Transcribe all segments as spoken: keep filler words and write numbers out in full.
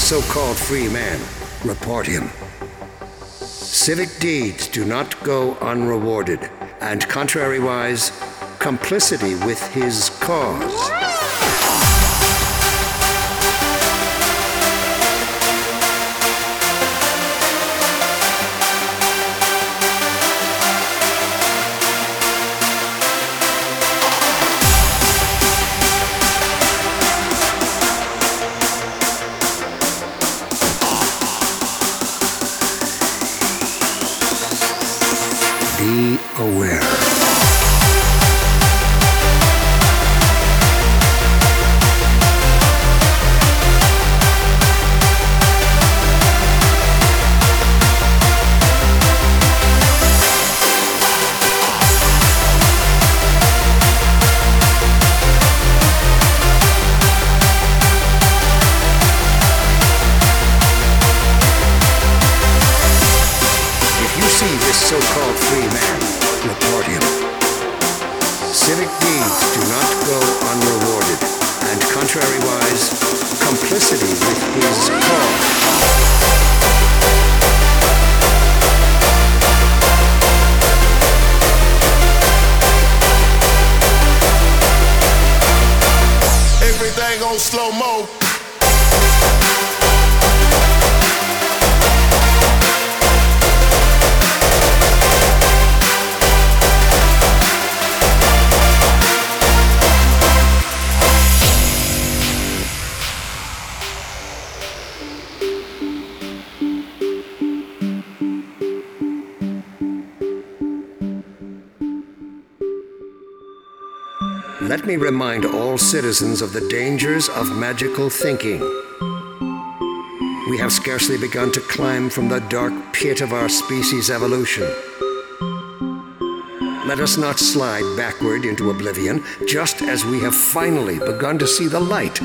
so-called free man, report him. Civic deeds do not go unrewarded, and contrariwise, complicity with his cause. Be aware. So-called free man, report him. Civic deeds do not go unrewarded, and contrariwise, complicity with his cause. Everything on slow-mo. Let me remind all citizens of the dangers of magical thinking. We have scarcely begun to climb from the dark pit of our species' evolution. Let us not slide backward into oblivion, just as we have finally begun to see the light.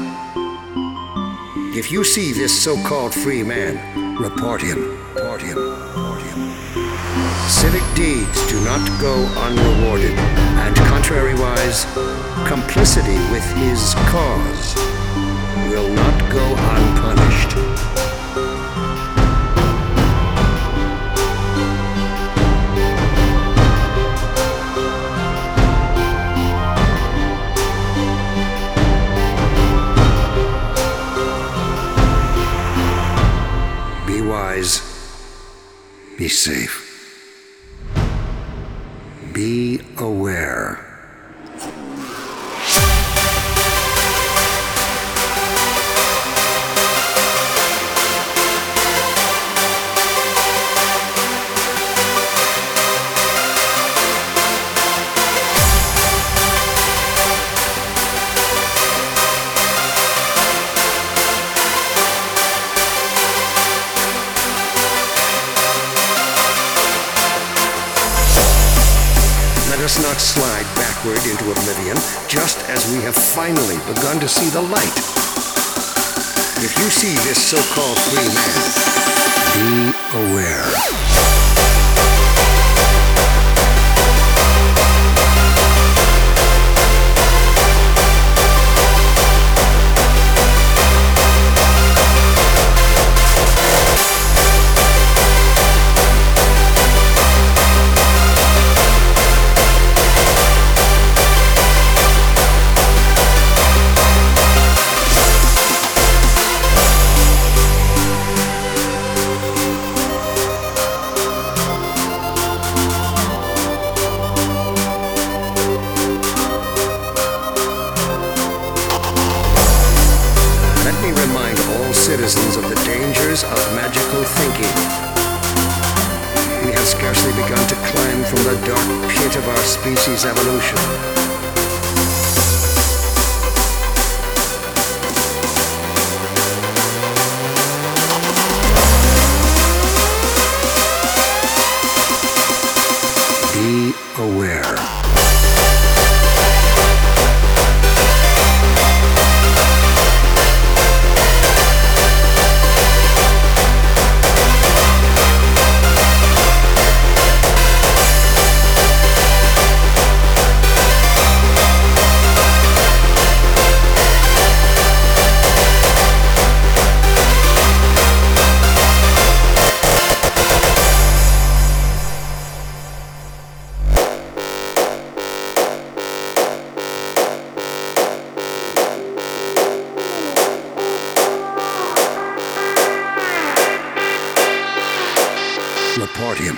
If you see this so-called free man, report him, report him, report him. Civic deeds do not go unrewarded, and contrariwise, complicity with his cause will not go unpunished. Be wise. Be safe. Be aware. Let us not slide backward into oblivion, just as we have finally begun to see the light. If you see this so-called free man, be aware. Citizens of the dangers of magical thinking. We have scarcely begun to climb from the dark pit of our species' evolution. Be aware. Report him.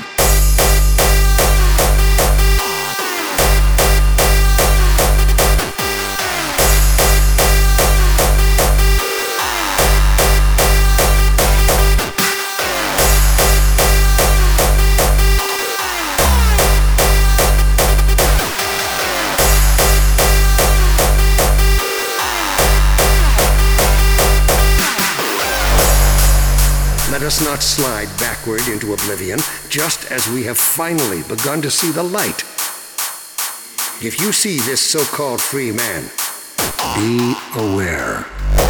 Let us not slide backward into oblivion, just as we have finally begun to see the light. If you see this so-called free man, be aware.